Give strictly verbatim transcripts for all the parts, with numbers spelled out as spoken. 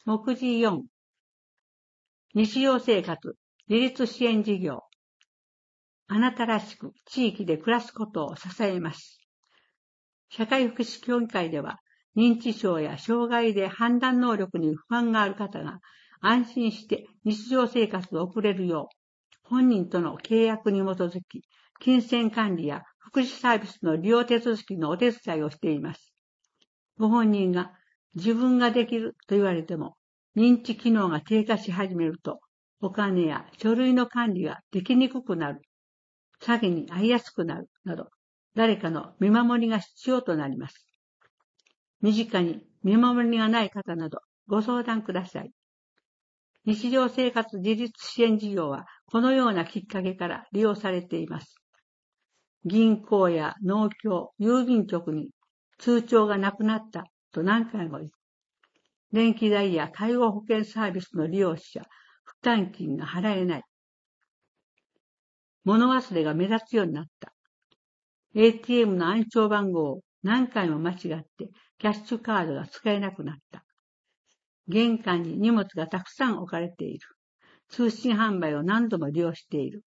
目次よん、日常生活、自立支援事業。あなたらしく地域で暮らすことを支えます。社会福祉協議会では、認知症や障害で判断能力に不安がある方が安心して日常生活を送れるよう、本人との契約に基づき、金銭管理や福祉サービスの利用手続きのお手伝いをしています。ご本人が自分ができると言われても、認知機能が低下し始めると、お金や書類の管理ができにくくなる、詐欺に遭いやすくなるなど、誰かの見守りが必要となります。身近に見守りがない方などご相談ください。日常生活自立支援事業はこのようなきっかけから利用されています。銀行や農協、郵便局に通帳がなくなったと何回も言う。電気代や介護保険サービスの利用者、負担金が払えない。物忘れが目立つようになった。エーティーエム の暗証番号を何回も間違ってキャッシュカードが使えなくなった。玄関に荷物がたくさん置かれている。通信販売を何度も利用している。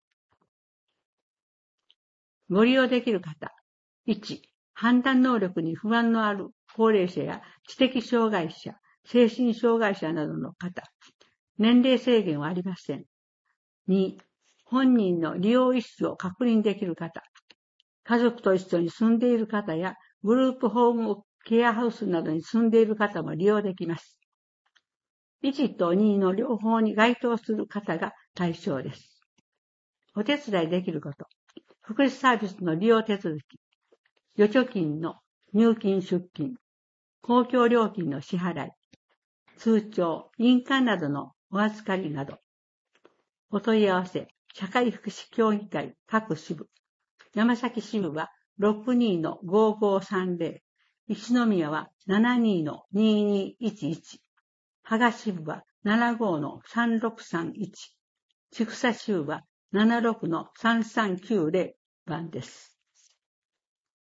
ご利用できる方。いち、判断能力に不安のある高齢者や知的障害者、精神障害者などの方。年齢制限はありません。に、本人の利用意思を確認できる方。家族と一緒に住んでいる方やグループホームケアハウスなどに住んでいる方も利用できます。いちとにの両方に該当する方が対象です。お手伝いできること。福祉サービスの利用手続き。預貯金の入金出金。公共料金の支払い。通帳、印鑑などのお預かりなど。お問い合わせ。社会福祉協議会各支部。山崎支部は ろくにのごごさんぜろ。一宮は ななにのににいちいち。芳賀支部は ななごのさんろくさんいち。千種支部は ななろくのさんさんきゅうぜろ 番です。